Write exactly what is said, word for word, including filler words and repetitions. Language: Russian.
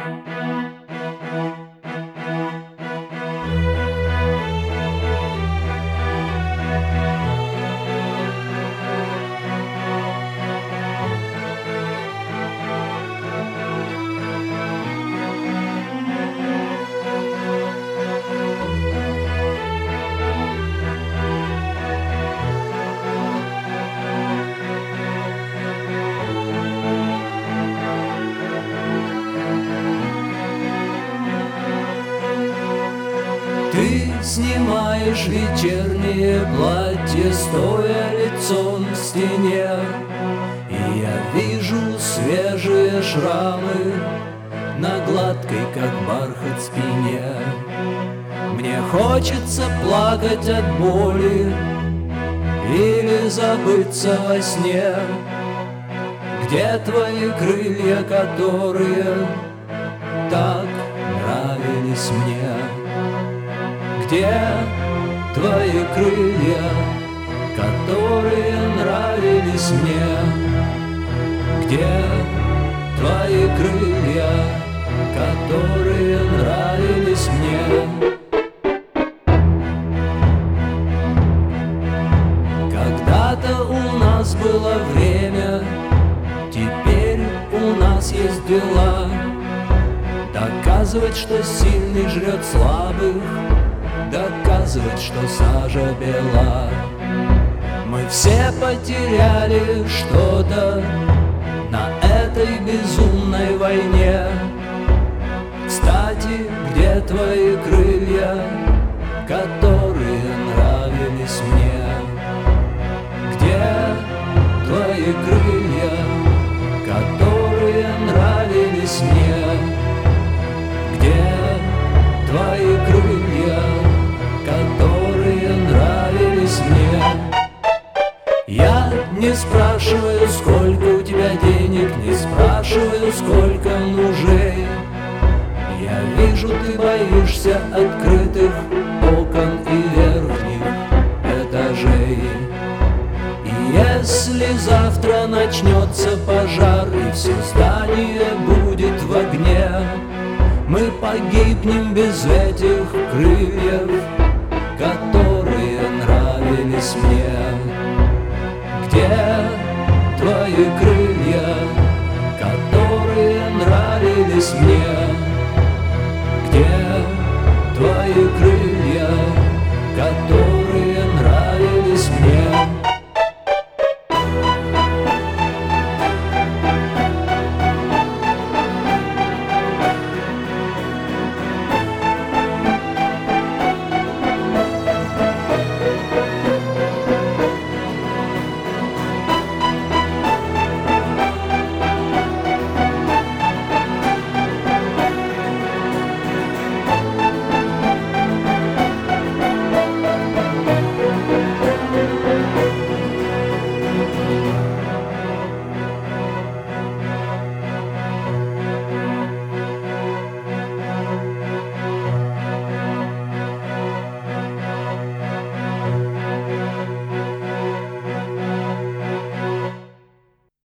Ты снимаешь вечернее платье, стоя лицом к стене, и я вижу свежие шрамы на гладкой, как бархат, спине. Мне хочется плакать от боли или забыться во сне. Где твои крылья, которые так нравились мне? Где твои крылья, которые нравились мне? Где твои крылья, которые нравились мне? Когда-то у нас было время, теперь у нас есть дела. Доказывать, что сильный жрет слабых, доказывать, что сажа бела. Мы все потеряли что-то на этой безумной войне. Кстати, где твои крылья, которые нравились мне? Где твои крылья, которые нравились мне? Где твои крылья, которые нравились мне? Я не спрашиваю, сколько у тебя денег, не спрашиваю, сколько мужей. Я вижу, ты боишься открытых окон и верхних этажей. И если завтра начнется пожар и все здание будет в огне, мы погибнем без этих крыльев, которые нравились мне. Где твои крылья, которые нравились мне? Где твои крылья, которые